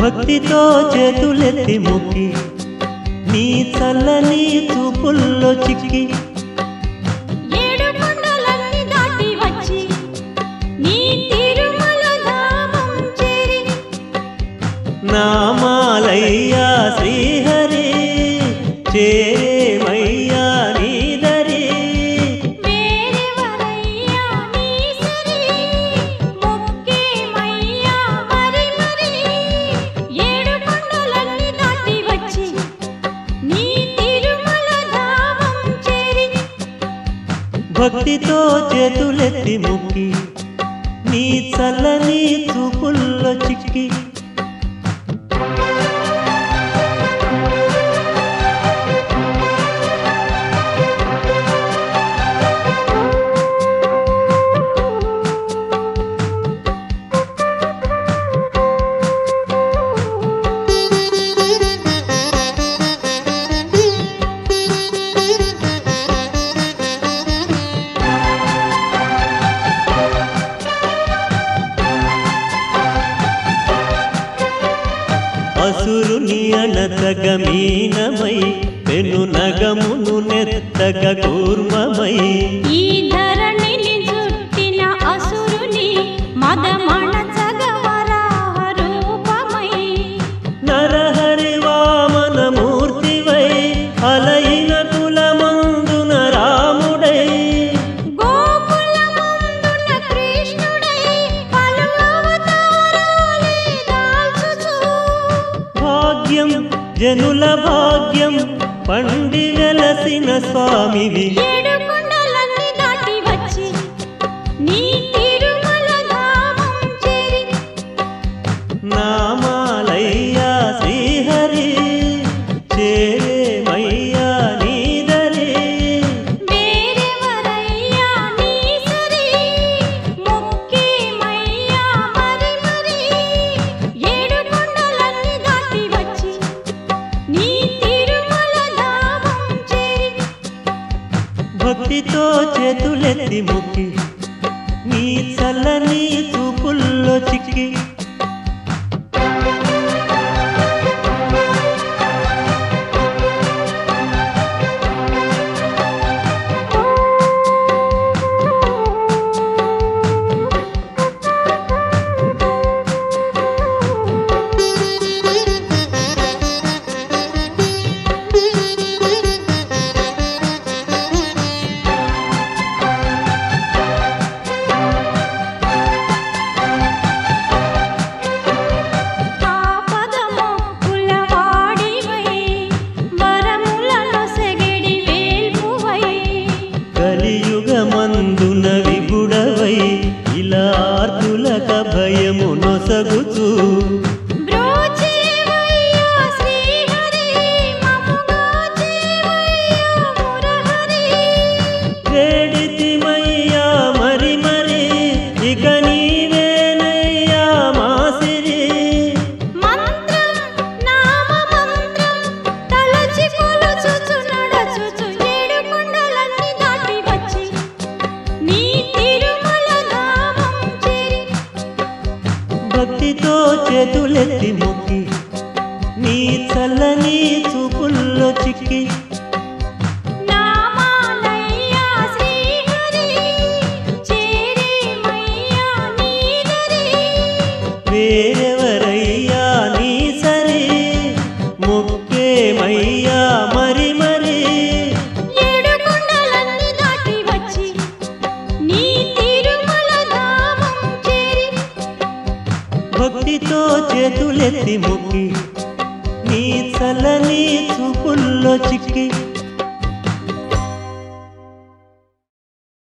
భక్తితో చేతులెత్తి మొక్కి నీ చల్లని చూపుల్లో చిక్కి ఏడు కొండలన్నీ దాటి వచ్చి నీ తిరుమల ధామం చేరి నామాలయ్యా శ్రీహరి చేరేమయ్యా నీదరి వేరెవరయ్యా నీ సరి మొక్కేమయ్యా మరి మరి ఏడు కొండలన్నీ దాటి వచ్చి నీ తిరుమల ధామం చేరి భక్తితో చేతులెత్తి మొక్కి నీ చల్లని చూపుల్లో చిక్కి అసురుని అణతగ మీనమై పెను నగమును నెత్తగ కూర్మమై ఈ ధరణిని జుట్టిన అసురుని మదమణచగ వరాహ రూపమై నరహరి వామన మూర్తివై అలయిన కులమందున రాముడై గోకులమందున కృష్ణుడై పలు అవతారాలే దాల్చుచు భాగ్యం జనుల భాగ్యం పండి వెలసిన స్వామివి ఏడు కొండలన్నీ దాటి వచ్చి నీ తిరుమల ధామం చేరి నామాలయ్యా శ్రీహరి చేరేమయ్యా నీదరి వేరెవరయ్యా నీ సరి మొక్కేమయ్యా మరి మరి ఏడు కొండలన్నీ దాటి వచ్చి నీ తిరుమల ధామం చేరి భక్తితో చేతులెత్తి మొక్కి నీ చల్లని చూపుల్లో చిక్కి ఆపదము కులవాడివై వరములను సెగడి వేల్పువై కలియుగమందున విగుడవై ఇలా ఆర్తులక భయము నొసగుచూ బ్రోచేవయ్యా శ్రీహరి మముగాచేవయ్యా మురహరి వేడితిమయ్యా మరి మరి ఇక నీవేనయ్యా మాసిరి మంత్రం నామ మంత్రం తలచి కొలుచుచు నడచుచు ఏడు కొండలన్నీ దాటి వచ్చి నీ తిరుమల ధామం చేరి భక్తితో చేతులెత్తి మొక్కి నీ చల్లని చూపుల్లో చిక్కి నామాలయ్యా శ్రీహరి చేరేమయ్యా నీదరి వేరెవరయ్యా నీ సరి మొక్కేమయ్యా మరి మరి ఏడు కొండలన్నీ దాటి వచ్చి నీ తిరుమల ధామం చేరి భక్తితో చేతులెత్తి మొక్కి నీ చల్లని చూపుల్లో చిక్కి